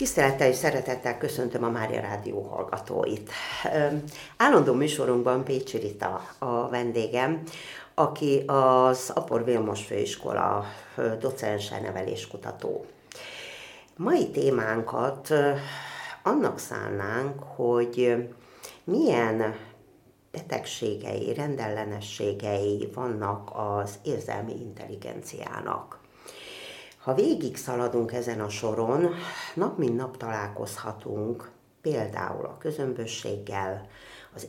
Tisztelettel és szeretettel köszöntöm a Mária Rádió hallgatóit. Állandó műsorunkban Pécsi Rita a vendégem, aki az Apor Vilmos Főiskola docense, neveléskutató. Mai témánkat annak szánnánk, hogy milyen betegségei, rendellenességei vannak az érzelmi intelligenciának. Ha végig szaladunk ezen a soron, nap mint nap találkozhatunk például a közömbösséggel, az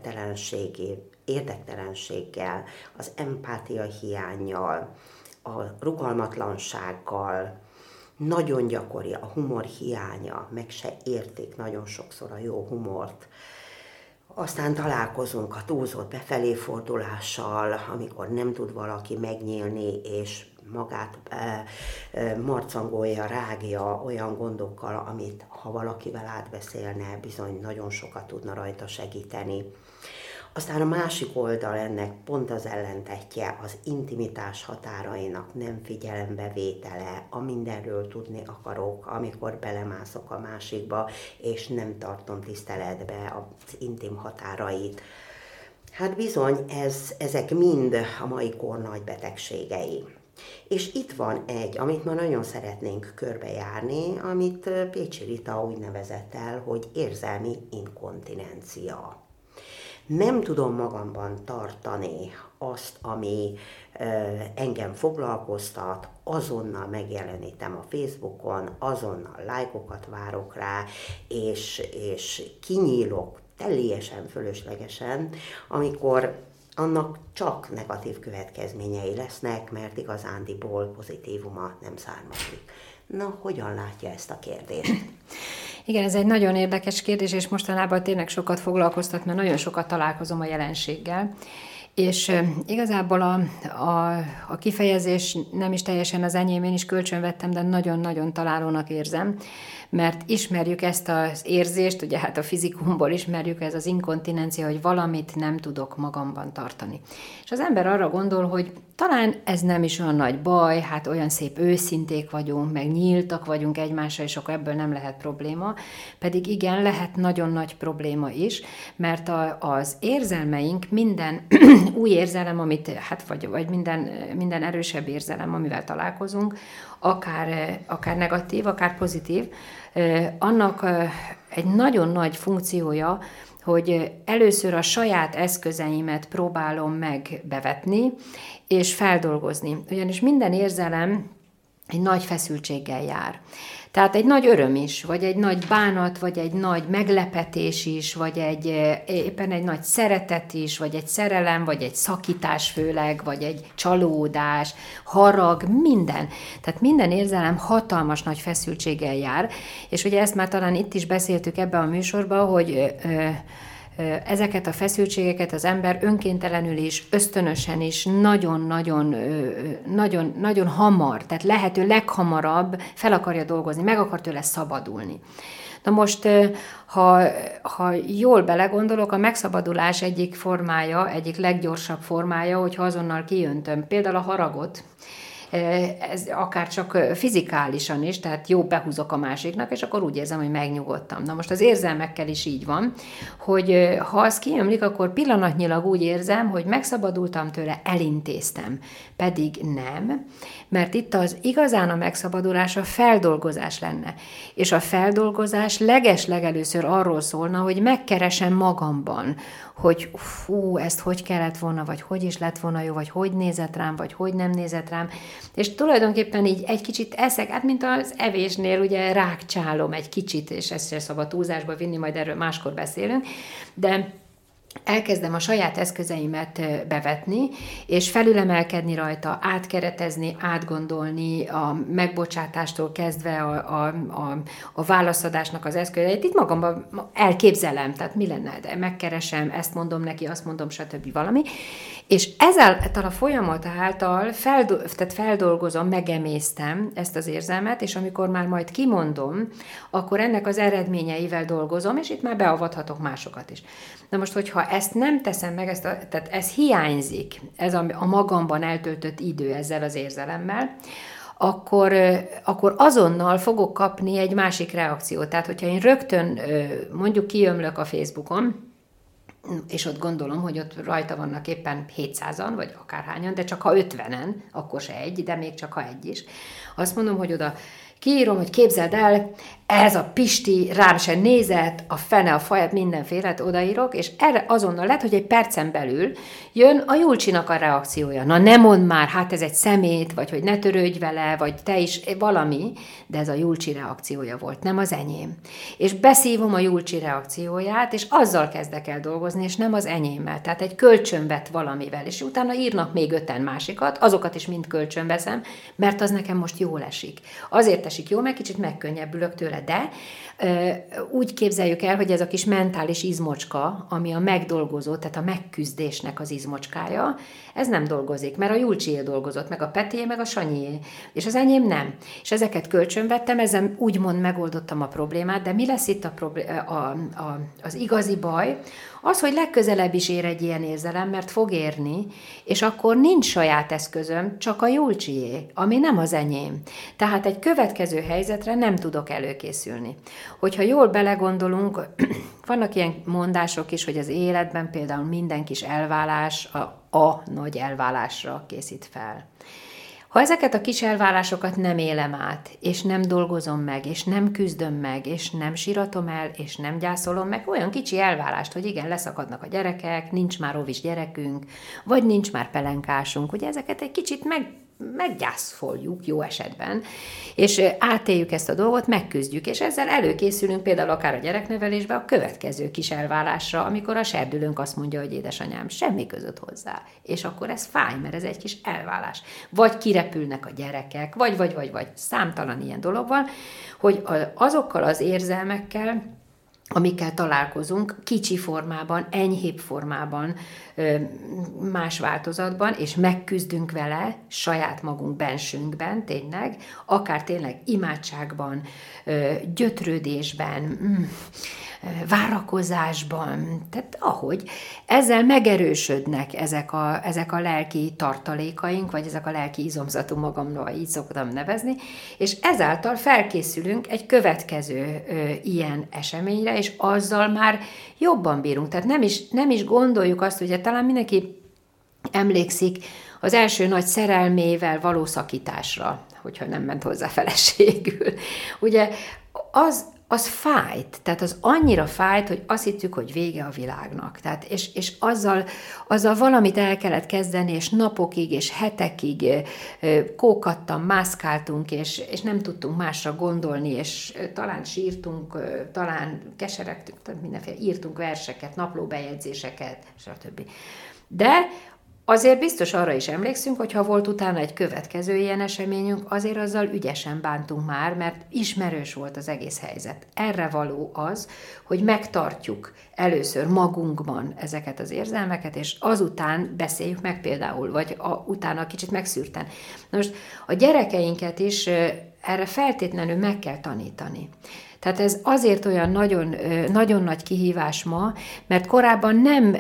érdektelenséggel, az empátia hiánnyal, a rugalmatlansággal. Nagyon gyakori a humor hiánya, meg se értik nagyon sokszor a jó humort. Aztán találkozunk a túlzott befelé fordulással, amikor nem tud valaki megnyílni, és magát marcangolja, rágja olyan gondokkal, amit ha valakivel átbeszélne, bizony nagyon sokat tudna rajta segíteni. Aztán a másik oldal ennek pont az ellentetje, az intimitás határainak nem figyelembevétele, a mindenről tudni akarok, amikor belemászok a másikba, és nem tartom tiszteletbe az intim határait. Hát bizony, ezek mind a mai kor nagy betegségei. És itt van egy, amit ma nagyon szeretnénk körbejárni, amit Pécsi Rita úgy nevezett el, hogy érzelmi inkontinencia. Nem tudom magamban tartani azt, ami engem foglalkoztat, azonnal megjelenítem a Facebookon, azonnal lájkokat várok rá, és kinyílok teljesen fölöslegesen, amikor annak csak negatív következményei lesznek, mert igazándiból pozitívuma nem származik. Na, hogyan látja ezt a kérdést? Igen, ez egy nagyon érdekes kérdés, és mostanában tényleg sokat foglalkoztat, mert nagyon sokat találkozom a jelenséggel. És igazából a kifejezés nem is teljesen az enyém, én is kölcsönvettem, de nagyon-nagyon találónak érzem, mert ismerjük ezt az érzést, ugye hát a fizikumból ismerjük, ez az inkontinencia, hogy valamit nem tudok magamban tartani. És az ember arra gondol, hogy talán ez nem is olyan nagy baj, hát olyan szép őszinték vagyunk, meg nyíltak vagyunk egymásra, és akkor ebből nem lehet probléma, pedig igen, lehet nagyon nagy probléma is, mert az érzelmeink minden új érzelem, amit, hát vagy minden erősebb érzelem, amivel találkozunk, akár negatív, akár pozitív, annak egy nagyon nagy funkciója, hogy először a saját eszközeimet próbálom meg bevetni, és feldolgozni. Ugyanis minden érzelem egy nagy feszültséggel jár. Tehát egy nagy öröm is, vagy egy nagy bánat, vagy egy nagy meglepetés is, vagy éppen egy nagy szeretet is, vagy egy szerelem, vagy egy szakítás főleg, vagy egy csalódás, harag, minden. Tehát minden érzelem hatalmas nagy feszültséggel jár, és ugye ezt már talán itt is beszéltük ebben a műsorban, hogy ezeket a feszültségeket az ember önkéntelenül is, ösztönösen is nagyon hamar, tehát lehető leghamarabb fel akarja dolgozni, meg akar tőle szabadulni. Na most, ha jól belegondolok, a megszabadulás egyik formája, egyik leggyorsabb formája, hogyha azonnal kiöntöm például a haragot, ez akár csak fizikálisan is, tehát jó behúzok a másiknak, és akkor úgy érzem, hogy megnyugodtam. Na most az érzelmekkel is így van, hogy ha az kiömlik, akkor pillanatnyilag úgy érzem, hogy megszabadultam tőle, elintéztem. Pedig nem, mert itt az igazán a megszabadulás a feldolgozás lenne. És a feldolgozás legeslegelőször arról szólna, hogy megkeresem magamban, hogy ezt hogy kellett volna, vagy hogy is lett volna jó, vagy hogy nézett rám, vagy hogy nem nézett rám. És tulajdonképpen így egy kicsit eszek, hát mint az evésnél ugye rákcsálom egy kicsit, és ezt se szabad túlzásba vinni, majd erről máskor beszélünk, de elkezdem a saját eszközeimet bevetni, és felülemelkedni rajta, átkeretezni, átgondolni, a megbocsátástól kezdve a válaszadásnak az eszközeit. Itt magamban elképzelem, tehát mi lenne, de megkeresem, ezt mondom neki, azt mondom, stb. Valami. És ezáltal a folyamat által feldolgozom, megemésztem ezt az érzelmet, és amikor már majd kimondom, akkor ennek az eredményeivel dolgozom, és itt már beavathatok másokat is. Na most, hogyha ezt nem teszem meg, tehát ez hiányzik, ez a magamban eltöltött idő ezzel az érzelemmel, akkor azonnal fogok kapni egy másik reakciót. Tehát, hogyha én rögtön mondjuk kiömlök a Facebookon, és ott gondolom, hogy ott rajta vannak éppen 700-an, vagy akárhányan, de csak ha 50-en, akkor se egy, de még csak ha egy is. Azt mondom, hogy oda kiírom, hogy képzeld el, ez a Pisti rám se nézett, a fene, a faját, mindenféle odaírok, és erre azonnal lehet, hogy egy percen belül jön a Julcsinak a reakciója. Na ne mondd már, hát ez egy szemét, vagy hogy ne törődj vele, vagy te is valami, de ez a Julcsi reakciója volt, nem az enyém. És beszívom a Julcsi reakcióját, és azzal kezdek el dolgozni, és nem az enyémmel. Tehát egy kölcsönvet valamivel, és utána írnak még 5-en másikat, azokat is mind kölcsönveszem, mert az nekem most jól esik. Azért esik jól, mert kicsit megkönnyebbülök tőle, de úgy képzeljük el, hogy ez a kis mentális izmocska, ami a megdolgozó, tehát a megküzdésnek az izmocskája, ez nem dolgozik, mert a Julcsié dolgozott, meg a Petié, meg a Sanyié, és az enyém nem. És ezeket kölcsönvettem, ezzel úgymond megoldottam a problémát, de mi lesz itt az igazi baj? Az, hogy legközelebb is ér egy ilyen érzelem, mert fog érni, és akkor nincs saját eszközöm, csak a Julcsié, ami nem az enyém. Tehát egy következő helyzetre nem tudok előkészülni. Hogyha jól belegondolunk, vannak ilyen mondások is, hogy az életben például minden kis elválás a nagy elválásra készít fel. Ha ezeket a kis elválásokat nem élem át, és nem dolgozom meg, és nem küzdöm meg, és nem síratom el, és nem gyászolom meg olyan kicsi elválást, hogy igen, leszakadnak a gyerekek, nincs már óvis gyerekünk, vagy nincs már pelenkásunk, ugye ezeket egy kicsit meggyászoljuk jó esetben, és átéljük ezt a dolgot, megküzdjük, és ezzel előkészülünk például akár a gyereknevelésbe a következő kis elválásra, amikor a serdülőnk azt mondja, hogy édesanyám, semmi között hozzá. És akkor ez fáj, mert ez egy kis elválás. Vagy kirepülnek a gyerekek, vagy számtalan ilyen dolog van, hogy azokkal az érzelmekkel, amikkel találkozunk, kicsi formában, enyhébb formában, más változatban, és megküzdünk vele saját magunk bensünkben, tényleg, akár tényleg imádságban, gyötrődésben, várakozásban, tehát ahogy ezzel megerősödnek ezek a lelki tartalékaink, vagy ezek a lelki izomzatú magamról, így szoktam nevezni, és ezáltal felkészülünk egy következő ilyen eseményre, és azzal már jobban bírunk. Tehát nem is gondoljuk azt, hogy talán mindenki emlékszik az első nagy szerelmével való szakításra, hogyha nem ment hozzá feleségül. Ugye az fájt, tehát az annyira fájt, hogy azt hittük, hogy vége a világnak. Tehát, és azzal valamit el kellett kezdeni, és napokig, és hetekig kókattam, mászkáltunk, és nem tudtunk másra gondolni, és talán sírtunk, talán keseregtünk, tehát mindenféle, írtunk verseket, naplóbejegyzéseket, stb. De azért biztos arra is emlékszünk, hogy ha volt utána egy következő ilyen eseményünk, azért azzal ügyesen bántunk már, mert ismerős volt az egész helyzet. Erre való az, hogy megtartjuk először magunkban ezeket az érzelmeket, és azután beszéljük meg például, vagy utána kicsit megszűrten. Na most a gyerekeinket is erre feltétlenül meg kell tanítani. Tehát ez azért olyan nagyon, nagyon nagy kihívás ma, mert korábban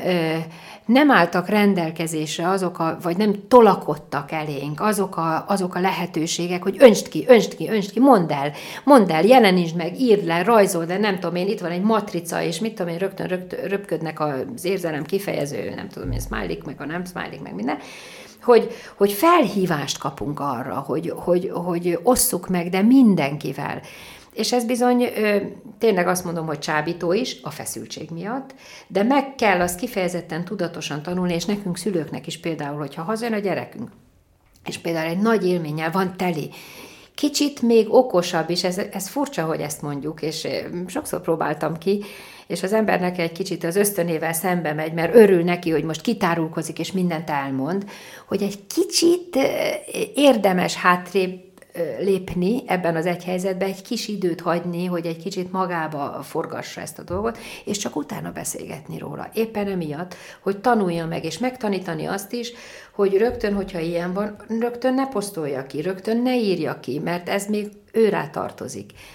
nem álltak rendelkezésre vagy nem tolakodtak elénk azok a lehetőségek, hogy öntsd ki, mondd el, jelenítsd meg, írd le, rajzold le, nem tudom én, itt van egy matrica, és mit tudom én, rögtön röpködnek az érzelem kifejező, nem tudom én, smiley, meg a nem smiley, meg minden, hogy felhívást kapunk arra, hogy osszuk meg, de mindenkivel. És ez bizony, tényleg azt mondom, hogy csábító is, a feszültség miatt, de meg kell azt kifejezetten tudatosan tanulni, és nekünk szülőknek is például, hogyha hazajön a gyerekünk, és például egy nagy élménnyel van teli, kicsit még okosabb is, ez furcsa, hogy ezt mondjuk, és sokszor próbáltam ki, és az embernek egy kicsit az ösztönével szembe megy, mert örül neki, hogy most kitárulkozik, és mindent elmond, hogy egy kicsit érdemes hátrébb lépni ebben az egy helyzetben, egy kis időt hagyni, hogy egy kicsit magába forgassa ezt a dolgot, és csak utána beszélgetni róla. Éppen emiatt, hogy tanulja meg, és megtanítani azt is, hogy rögtön, hogyha ilyen van, rögtön ne posztolja ki, rögtön ne írja ki, mert ez még őrá tartozik.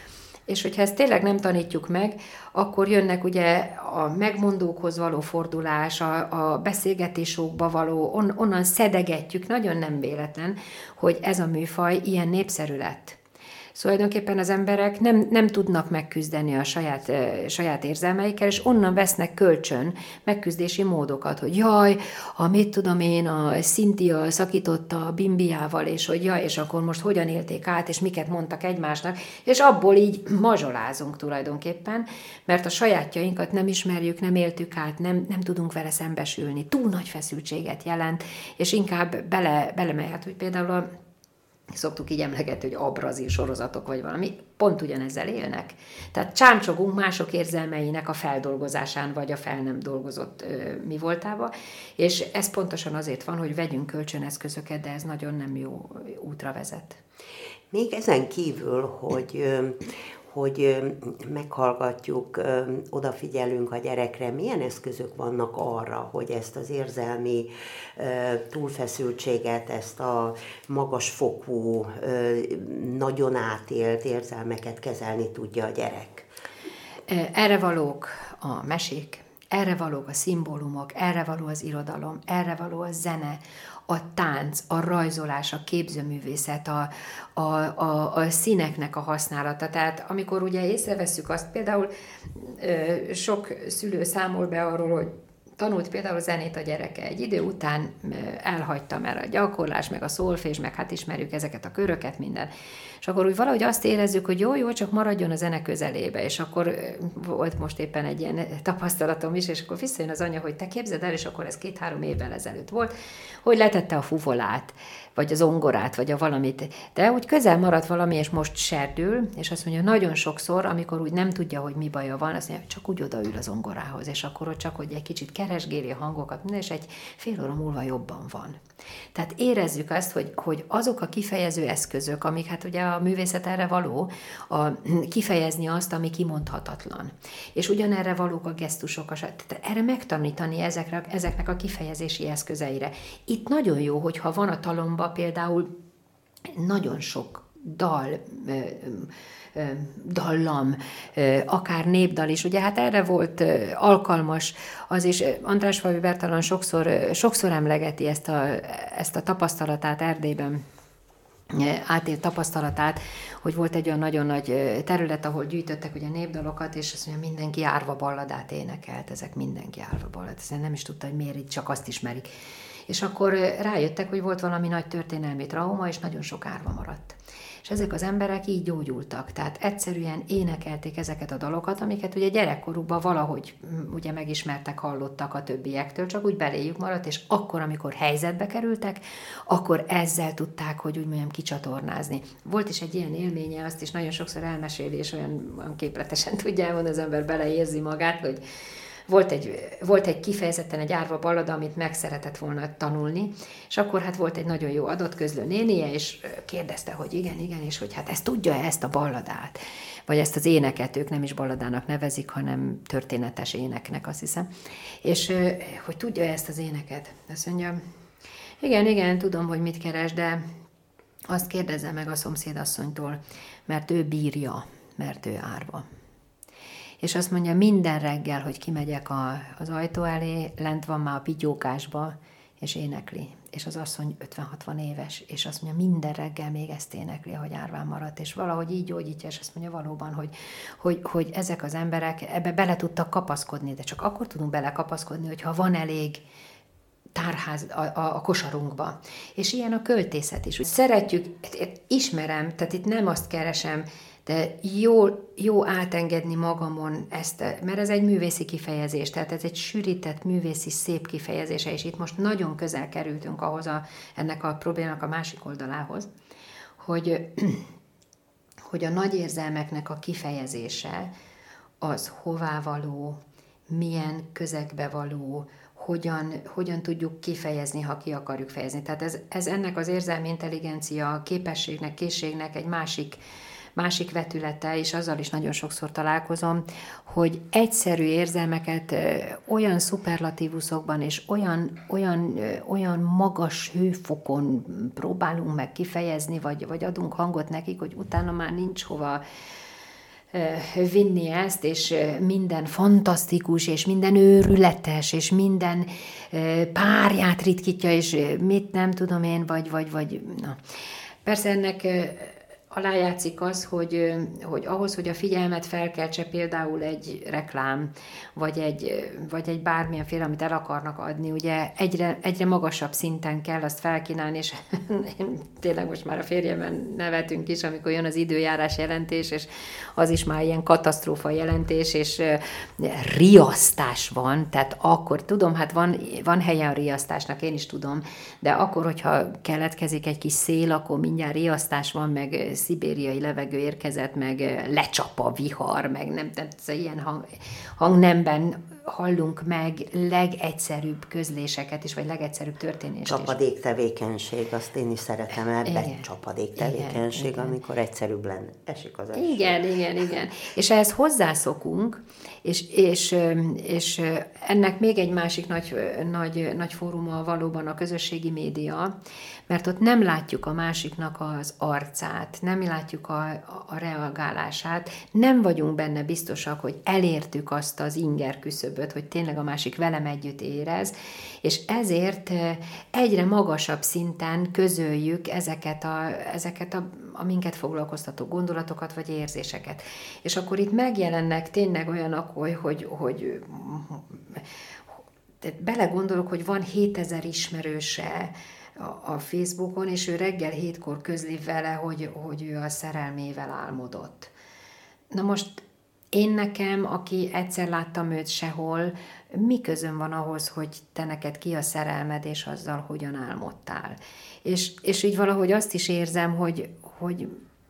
És hogyha ezt tényleg nem tanítjuk meg, akkor jönnek ugye a megmondókhoz való fordulás, a beszélgetésokba való, onnan szedegetjük, nagyon nem véletlen, hogy ez a műfaj ilyen népszerű lett. Szóval tulajdonképpen az emberek nem tudnak megküzdeni a saját érzelmeikkel, és onnan vesznek kölcsön megküzdési módokat, hogy jaj, mit tudom én, a Cynthia szakította a Bimbiával, és hogy jaj, és akkor most hogyan élték át, és miket mondtak egymásnak, és abból így mazsolázunk tulajdonképpen, mert a sajátjainkat nem ismerjük, nem éltük át, nem tudunk vele szembesülni. Túl nagy feszültséget jelent, és inkább belemehet, hogy például szoktuk így emlegetni, hogy a brazil sorozatok vagy valami, pont ugyanezzel élnek. Tehát csámcsogunk mások érzelmeinek a feldolgozásán, vagy a fel nem dolgozott mi voltába, és ez pontosan azért van, hogy vegyünk kölcsöneszközöket, de ez nagyon nem jó útra vezet. Még ezen kívül, hogy meghallgatjuk, odafigyelünk a gyerekre, milyen eszközök vannak arra, hogy ezt az érzelmi túlfeszültséget, ezt a magasfokú, nagyon átélt érzelmeket kezelni tudja a gyerek? Erre valók a mesék, erre valók a szimbólumok, erre való az irodalom, erre való a zene, a tánc, a rajzolás, a képzőművészet, a színeknek a használata. Tehát amikor ugye észrevesszük azt, például sok szülő számol be arról, hogy tanult például zenét a gyereke. Egy idő után elhagyta, mert a gyakorlás, meg a szólfés, meg hát ismerjük ezeket a köröket, minden. És akkor úgy valahogy azt érezzük, hogy jó, csak maradjon a zene közelébe. És akkor volt most éppen egy ilyen tapasztalatom is, és akkor visszajön az anya, hogy te képzeld el, és akkor ez 2-3 évvel ezelőtt volt, hogy letette a fuvolát, vagy az zongorát, vagy a valamit. De úgy közel maradt valami, és most serdül, és azt mondja, nagyon sokszor, amikor úgy nem tudja, hogy mi baja van, azt mondja, csak úgy odaül a zongorához, és akkor ott csak, hogy egy kicsit keresgéli a hangokat, és egy fél óra múlva jobban van. Tehát érezzük azt, hogy azok a kifejező eszközök, amik hát ugye a művészet erre való, kifejezni azt, ami kimondhatatlan. És ugyanerre valók a gesztusok, tehát erre megtanítani ezeknek a kifejezési eszközeire. Itt nagyon jó, hogyha van a talomba például nagyon sok dallam, akár népdal is. Ugye hát erre volt alkalmas, az is András Falvi Bertalan sokszor emlegeti ezt a tapasztalatát Erdélyben, átélt tapasztalatát, hogy volt egy olyan nagyon nagy terület, ahol gyűjtöttek ugye népdalokat, és azt mondja, mindenki árva balladát énekelt, ezek mindenki árva balladát. Ezt nem is tudta, hogy miért így csak azt ismerik. És akkor rájöttek, hogy volt valami nagy történelmi trauma, és nagyon sok árva maradt. És ezek az emberek így gyógyultak, tehát egyszerűen énekelték ezeket a dalokat, amiket ugye gyerekkorukban valahogy ugye megismertek, hallottak a többiektől, csak úgy beléjük maradt, és akkor, amikor helyzetbe kerültek, akkor ezzel tudták, hogy úgy mondjam, kicsatornázni. Volt is egy ilyen élménye, azt is nagyon sokszor elmeséli, és olyan képletesen tudja elmondani, az ember beleérzi magát, hogy volt egy kifejezetten egy árva ballada, amit meg szeretett volna tanulni, és akkor hát volt egy nagyon jó adatközlő nénie, és kérdezte, hogy igen, és hogy hát ezt tudja ezt a balladát, vagy ezt az éneket, ők nem is balladának nevezik, hanem történetes éneknek, azt hiszem, és hogy tudja ezt az éneket. Azt mondja, igen, tudom, hogy mit keres, de azt kérdezze meg a szomszédasszonytól, mert ő bírja, mert ő árva. És azt mondja, minden reggel, hogy kimegyek az ajtó elé, lent van már a pityókásba, és énekli. És az asszony 50-60 éves, és azt mondja, minden reggel még ezt énekli, hogy árván maradt, és valahogy így gyógyítja, és azt mondja valóban, hogy ezek az emberek ebbe bele tudtak kapaszkodni, de csak akkor tudunk belekapaszkodni, hogyha van elég tárház a kosarunkba. És ilyen a költészet is. Szeretjük, ismerem, tehát itt nem azt keresem, de jó átengedni magamon ezt, mert ez egy művészi kifejezés, tehát ez egy sűrített, művészi, szép kifejezése, és itt most nagyon közel kerültünk ahhoz ennek a problémának a másik oldalához, hogy a nagy érzelmeknek a kifejezése az hová való, milyen közegbe való, hogyan tudjuk kifejezni, ha ki akarjuk fejezni. Tehát ez ennek az érzelmi intelligencia képességnek, készségnek egy másik vetülete, és azzal is nagyon sokszor találkozom, hogy egyszerű érzelmeket olyan szuperlatívuszokban és olyan magas hőfokon próbálunk meg kifejezni, vagy adunk hangot nekik, hogy utána már nincs hova vinni ezt, és minden fantasztikus, és minden őrületes, és minden párját ritkítja, és mit nem tudom én, vagy na. Persze ennek alájátszik az, hogy ahhoz, hogy a figyelmet felkeltse például egy reklám, vagy egy bármilyenféle, amit el akarnak adni, ugye egyre magasabb szinten kell azt felkínálni, és tényleg most már a férjemben nevetünk is, amikor jön az időjárás jelentés, és az is már ilyen katasztrófa jelentés, és riasztás van, tehát akkor tudom, hát van helye a riasztásnak, én is tudom, de akkor, hogyha keletkezik egy kis szél, akkor mindjárt riasztás van, meg szibériai levegő érkezett, meg lecsap a vihar, meg nem, tehát ilyen hangnemben hallunk meg legegyszerűbb közléseket is, vagy legegyszerűbb történést is. Csapadék tevékenység, azt én is szeretem ebben, csapadék tevékenység, igen. Amikor egyszerűbb lenne, esik az eső. Igen. És ehhez hozzászokunk, és ennek még egy másik nagy fóruma valóban a közösségi média, mert ott nem látjuk a másiknak az arcát, nem látjuk a reagálását, nem vagyunk benne biztosak, hogy elértük azt az inger küszöböt, hogy tényleg a másik velem együtt érez, és ezért egyre magasabb szinten közöljük ezeket a minket foglalkoztató gondolatokat vagy érzéseket. És akkor itt megjelennek tényleg olyanok, hogy belegondolok, hogy van 7000 ismerőse a Facebookon, és ő reggel 7-kor közli vele, hogy ő a szerelmével álmodott. Na most én nekem, aki egyszer láttam őt sehol, mi közöm van ahhoz, hogy te neked ki a szerelmed, és azzal hogyan álmodtál. És így valahogy azt is érzem, hogy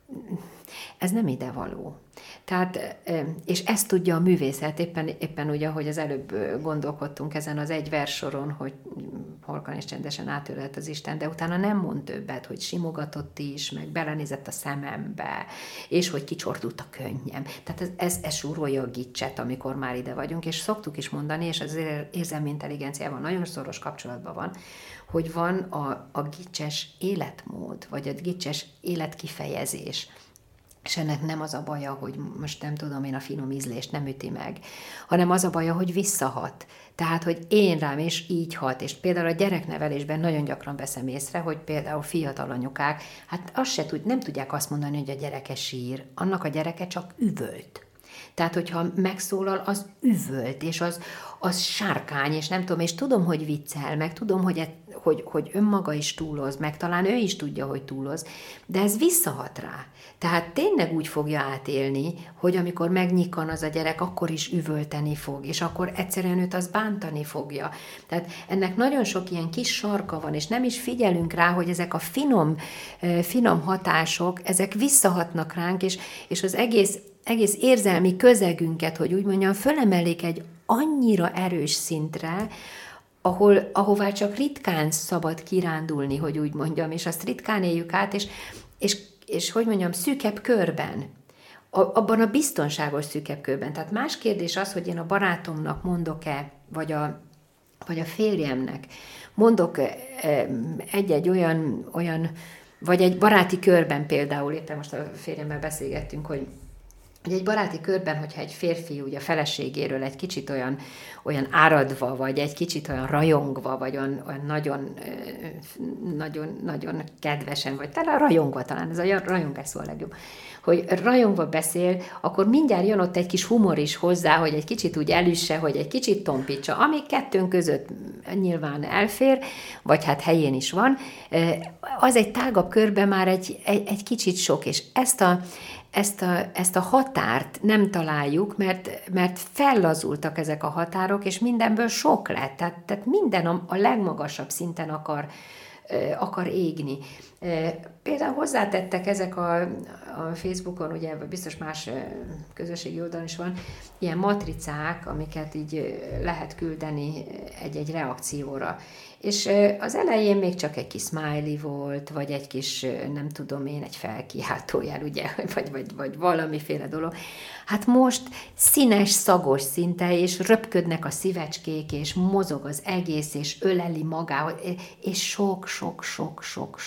ez nem idevaló. Tehát, és ezt tudja a művészet, éppen úgy, ahogy az előbb gondolkodtunk ezen az egy verssoron, hogy halkan és csendesen átölelt az Isten, de utána nem mond többet, hogy simogatott is, meg belenézett a szemembe, és hogy kicsordult a könnyem. Tehát ez súrolja a gicset, amikor már ide vagyunk, és szoktuk is mondani, és az érzelmi intelligenciával nagyon szoros kapcsolatban van, hogy van a gicses életmód, vagy a gicses életkifejezés. És ennek nem az a baja, hogy most nem tudom én, a finom ízlést nem üti meg, hanem az a baja, hogy visszahat. Tehát, hogy én rám is így hat, és például a gyereknevelésben nagyon gyakran veszem észre, hogy például fiatal anyukák, hát nem tudják azt mondani, hogy a gyereke sír, annak a gyereke csak üvölt. Tehát, hogyha megszólal, az üvölt, és az sárkány, és nem tudom, és tudom, hogy viccel, meg tudom, hogy önmaga is túloz, meg talán ő is tudja, hogy túloz, de ez visszahat rá. Tehát tényleg úgy fogja átélni, hogy amikor megnyikkan az a gyerek, akkor is üvölteni fog, és akkor egyszerűen őt az bántani fogja. Tehát ennek nagyon sok ilyen kis sarka van, és nem is figyelünk rá, hogy ezek a finom hatások, ezek visszahatnak ránk, és az egész érzelmi közegünket, hogy úgy mondjam, fölemelik egy annyira erős szintre, ahová csak ritkán szabad kirándulni, hogy úgy mondjam, és azt ritkán éljük át, és hogy mondjam, szűkebb körben, abban a biztonságos szűkebb körben. Tehát más kérdés az, hogy én a barátomnak mondok-e, vagy a férjemnek mondok egy olyan, vagy egy baráti körben például, éppen most a férjemmel beszélgettünk, hogy egy baráti körben, hogyha egy férfi ugye a feleségéről egy kicsit olyan áradva, vagy egy kicsit olyan rajongva, vagy olyan nagyon kedvesen, vagy talán rajongva, talán ez a rajongás szó a legjobb, hogy rajongva beszél, akkor mindjárt jön ott egy kis humor is hozzá, hogy egy kicsit úgy elüsse, hogy egy kicsit tompítsa, ami kettőnk között nyilván elfér, vagy hát helyén is van, az egy tágabb körben már egy kicsit sok, és ezt a határt nem találjuk, mert fellazultak ezek a határok, és mindenből sok lett. Tehát minden a legmagasabb szinten akar égni. Például hozzátettek ezek a Facebookon, ugye biztos más közösségi oldalon is van, ilyen matricák, amiket így lehet küldeni egy reakcióra. És az elején még csak egy kis smiley volt, vagy egy kis, nem tudom én, egy felkiáltójel, ugye, vagy valamiféle dolog. Hát most színes, szagos szinte, és röpködnek a szívecskék, és mozog az egész, és öleli magához, és sok.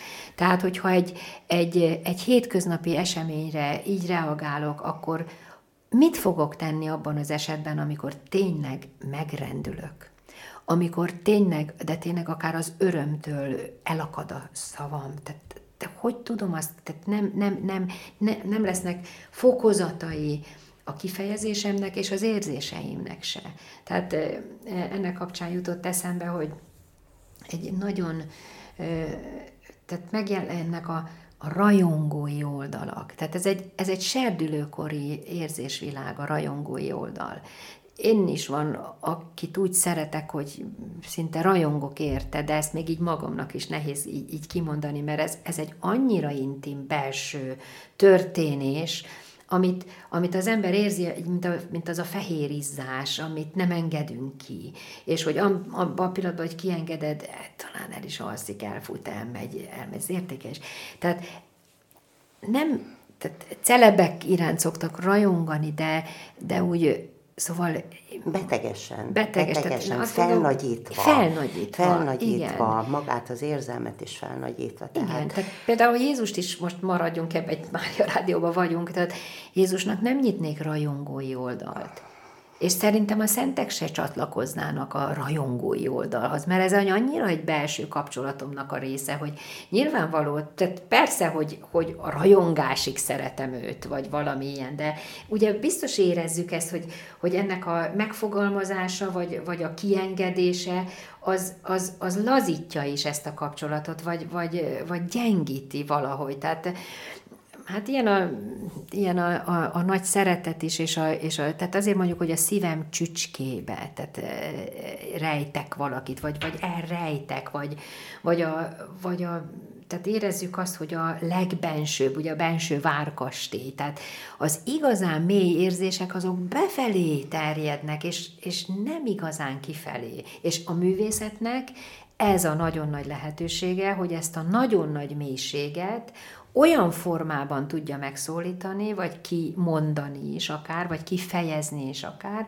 Tehát, hogyha egy hétköznapi eseményre így reagálok, akkor mit fogok tenni abban az esetben, amikor tényleg megrendülök? Amikor tényleg akár az örömtől elakad a szavam, tehát hogy tudom azt, tehát nem lesznek fokozatai a kifejezésemnek és az érzéseimnek se. Tehát ennek kapcsán jutott eszembe, hogy egy nagyon, tehát megjelennek a rajongói oldalak. Tehát ez egy serdülőkori érzésvilág, a rajongói oldal. Én is van, akit úgy szeretek, hogy szinte rajongok érte, de ezt még így magamnak is nehéz így kimondani, mert ez egy annyira intim belső történés, amit az ember érzi, mint az a fehér izzás, amit nem engedünk ki. És hogy abban a pillanatban, hogy kiengeded, talán el is alszik, elfut, elmegy, ez értékes. Tehát celebek iránt szoktak rajongani, de úgy, szóval betegesen, felnagyítva, magát az érzelmet is felnagyítva. Igen, tehát például Jézust is, most maradjunk ebbe, egy Mária Rádióban vagyunk, tehát Jézusnak nem nyitnék rajongói oldalt. És szerintem a szentek se csatlakoznának a rajongói oldalhoz, mert ez annyira egy belső kapcsolatomnak a része, hogy nyilvánvaló, tehát persze, hogy a rajongásig szeretem őt, vagy valami ilyen, de ugye biztos érezzük ezt, hogy ennek a megfogalmazása, vagy a kiengedése, az lazítja is ezt a kapcsolatot, vagy gyengíti valahogy. Tehát hát ilyen a nagy szeretet is, tehát azért mondjuk, hogy a szívem csücskébe, tehát rejtek valakit, vagy elrejtek, tehát érezzük azt, hogy a legbensőbb, ugye a benső várkastély, tehát az igazán mély érzések azok befelé terjednek, és nem igazán kifelé. És a művészetnek ez a nagyon nagy lehetősége, hogy ezt a nagyon nagy mélységet olyan formában tudja megszólítani, vagy kimondani is akár, vagy kifejezni is akár,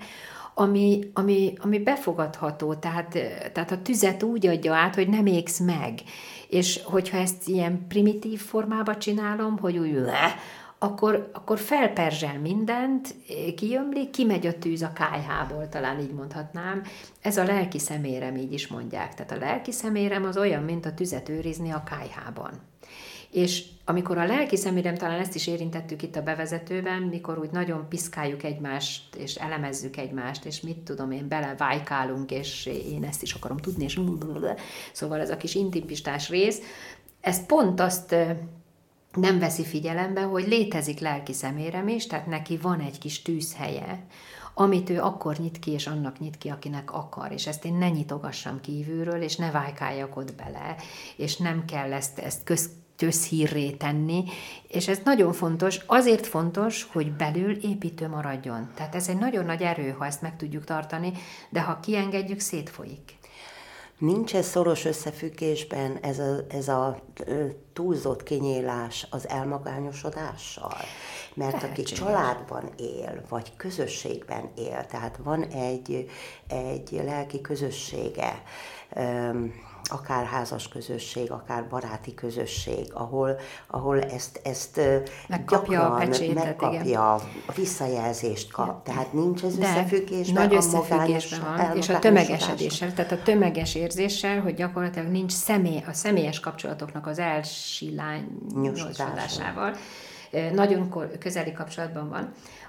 ami befogadható, tehát a tüzet úgy adja át, hogy nem égsz meg. És hogyha ezt ilyen primitív formában csinálom, hogy úgy akkor felperzsel mindent, kiömlik, kimegy a tűz a kályhából, talán így mondhatnám. Ez a lelki szemérem, így is mondják. Tehát a lelki szemérem az olyan, mint a tüzet őrizni a kályhában. És amikor a lelki szemérem, talán ezt is érintettük itt a bevezetőben, mikor úgy nagyon piszkáljuk egymást, és elemezzük egymást, és mit tudom én, belevájkálunk, és én ezt is akarom tudni, és szóval ez a kis intimpistás rész, ez pont azt nem veszi figyelembe, hogy létezik lelki szemérem is, tehát neki van egy kis tűzhelye, amit ő akkor nyit ki, és annak nyit ki, akinek akar, és ezt én ne nyitogassam kívülről, és ne vájkáljak ott bele, és nem kell ezt közhírré tenni, és ez nagyon fontos, azért fontos, hogy belül építő maradjon. Tehát ez egy nagyon nagy erő, ha ezt meg tudjuk tartani, de ha kiengedjük, szétfolyik. Nincs ez szoros összefüggésben ez a túlzott kinyílás az elmagányosodással? Mert aki családban él, vagy közösségben él, tehát van egy lelki közössége, akár házas közösség, akár baráti közösség, ahol ezt megkapja a visszajelzést kap. Tehát nincs ez összefüggésben nagy összefüggésben van, és a tömegesedéssel, tehát a tömeges érzéssel, hogy gyakorlatilag nincs a személyes kapcsolatoknak az elsilányosodásával. Nagyon közeli kapcsolatban van.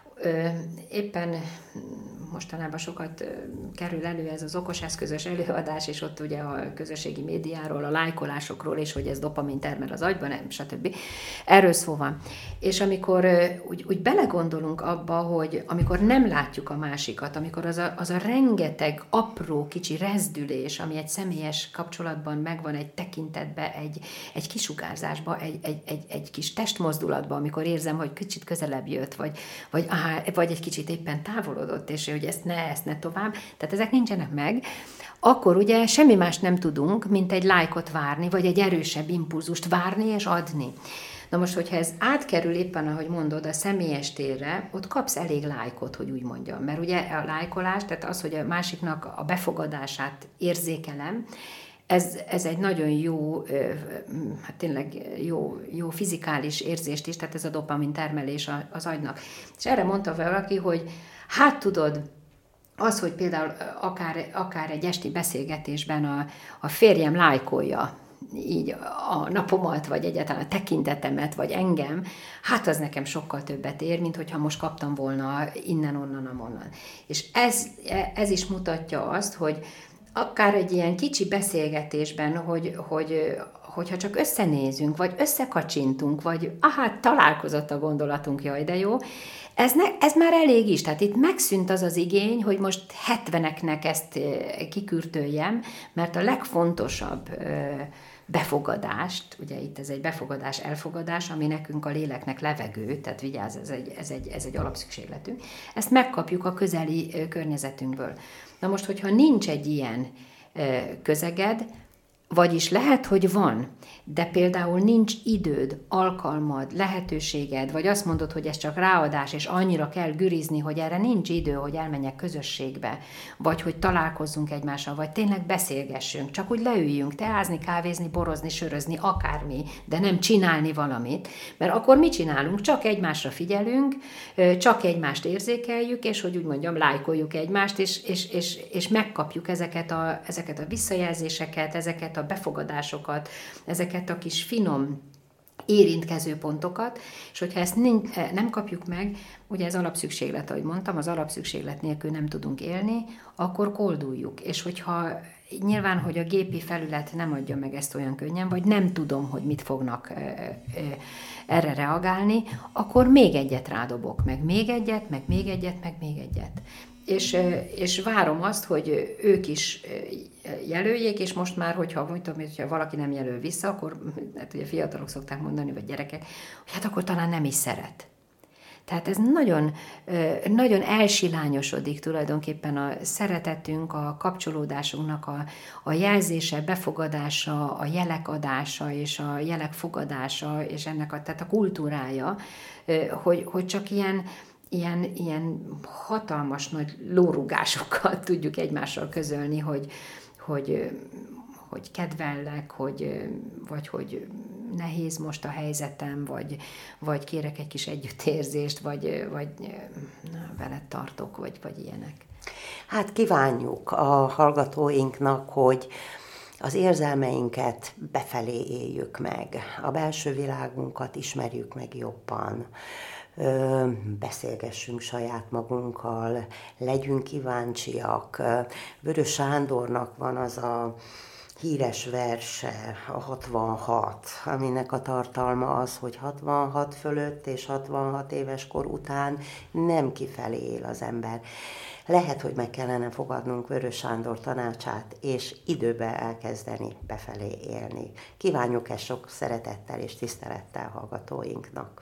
Éppen mostanában sokat kerül elő ez az okoseszközös előadás, és ott ugye a közösségi médiáról, a lájkolásokról, és hogy ez dopamin termel az agyban, stb. Erről szó van. És amikor úgy belegondolunk abba, hogy amikor nem látjuk a másikat, amikor az a rengeteg apró kicsi rezdülés, ami egy személyes kapcsolatban megvan, egy tekintetben, egy kisugárzásban, egy kis testmozdulatban, amikor érzem, hogy kicsit közelebb jött, vagy egy kicsit éppen távolodott, és hogy ezt ne tovább, tehát ezek nincsenek meg, akkor ugye semmi más nem tudunk, mint egy lájkot várni, vagy egy erősebb impulzust várni és adni. Na most, hogyha ez átkerül éppen, ahogy mondod, a személyes térre, ott kapsz elég lájkot, hogy úgy mondjam. Mert ugye a lájkolás, tehát az, hogy a másiknak a befogadását érzékelem, ez egy nagyon jó, hát tényleg jó fizikális érzést is, tehát ez a dopamin termelés az agynak. És erre mondta valaki, hogy hát tudod, az, hogy például akár egy esti beszélgetésben a férjem lájkolja így a napomat, vagy egyáltalán a tekintetemet, vagy engem, hát az nekem sokkal többet ér, mint hogyha most kaptam volna innen, onnan, amonnan. És ez is mutatja azt, hogy akár egy ilyen kicsi beszélgetésben, hogyha csak összenézünk, vagy összekacsintunk, vagy találkozott a gondolatunk, jaj, de jó, ez már elég is, tehát itt megszűnt az az igény, hogy most 70-eknek ezt kikürtöljem, mert a legfontosabb befogadást, ugye itt ez egy befogadás-elfogadás, ami nekünk a léleknek levegő, tehát vigyázz, ez egy alapszükségletünk, ezt megkapjuk a közeli környezetünkből. Na most, hogyha nincs egy ilyen közeged, vagyis lehet, hogy van, de például nincs időd, alkalmad, lehetőséged, vagy azt mondod, hogy ez csak ráadás, és annyira kell gürizni, hogy erre nincs idő, hogy elmenjek közösségbe, vagy hogy találkozzunk egymással, vagy tényleg beszélgessünk, csak úgy leüljünk, teázni, kávézni, borozni, sörözni, akármi, de nem csinálni valamit, mert akkor mit csinálunk? Csak egymásra figyelünk, csak egymást érzékeljük, és hogy úgy mondjam, lájkoljuk egymást, és megkapjuk ezeket a visszajelzéseket, ezeket a befogadásokat, ezeket a kis finom érintkező pontokat, és hogyha ezt nem kapjuk meg, ugye ez alapszükséglet, ahogy mondtam, az alapszükséglet nélkül nem tudunk élni, akkor kolduljuk. És hogyha nyilván, hogy a gépi felület nem adja meg ezt olyan könnyen, vagy nem tudom, hogy mit fognak erre reagálni, akkor még egyet rádobok, meg még egyet, meg még egyet, meg még egyet. És várom azt, hogy ők is jelöljék, és most már, hogyha valaki nem jelöl vissza, akkor, hát ugye fiatalok szokták mondani, vagy gyerekek, hogy hát akkor talán nem is szeret. Tehát ez nagyon, nagyon elsilányosodik tulajdonképpen a szeretetünk, a kapcsolódásunknak a jelzése, befogadása, a jelek adása és a jelek fogadása, és ennek tehát a kultúrája, hogy csak ilyen hatalmas nagy lórugásokkal tudjuk egymással közölni, hogy kedvellek, vagy hogy nehéz most a helyzetem, vagy kérek egy kis együttérzést, vagy veled tartok, vagy ilyenek. Hát kívánjuk a hallgatóinknak, hogy az érzelmeinket befelé éljük meg, a belső világunkat ismerjük meg jobban, beszélgessünk saját magunkkal, legyünk kíváncsiak. Vörös Sándornak van az a híres verse, a 66, aminek a tartalma az, hogy 66 fölött és 66 éves kor után nem kifelé él az ember. Lehet, hogy meg kellene fogadnunk Vörös Sándor tanácsát, és időben elkezdeni befelé élni. Kívánjuk ezt sok szeretettel és tisztelettel hallgatóinknak.